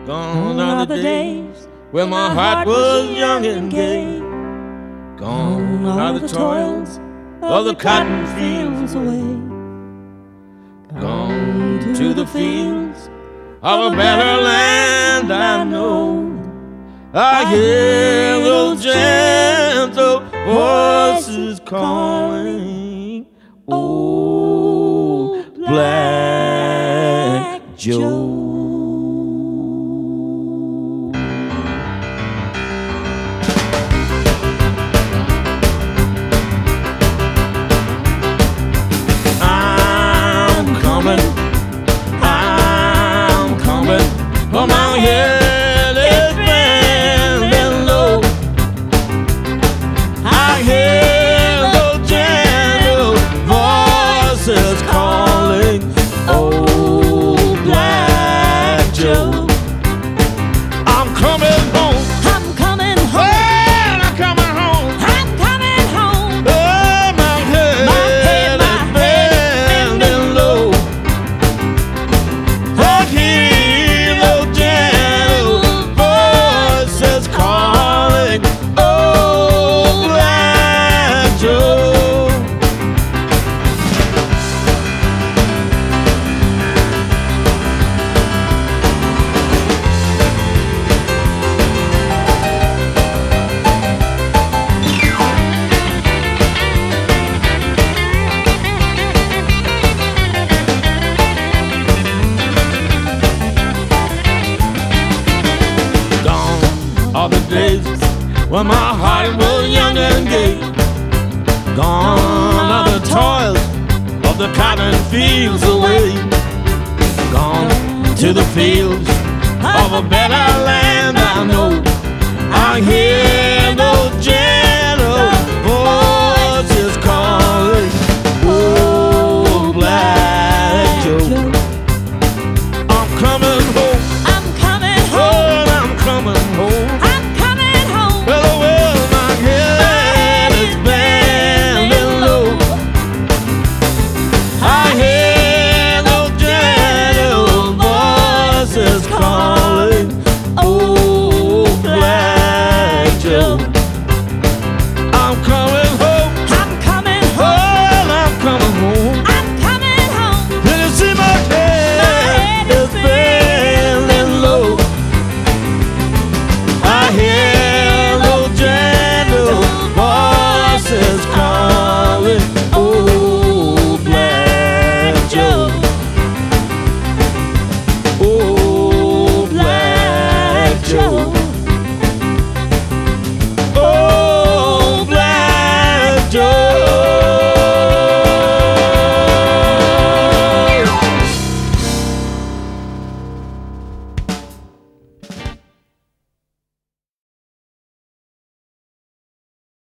Gone are the days when my heart was young and gay. Gone are the toils of the cotton fields away. Gone to the fields of a better land I know. I hear those gentle voices calling, old Black Joe. I'm coming from out here. All the days when my heart was young and gay. Gone are the toils of the cotton fields away. Gone to the fields of a better land I know. I hear those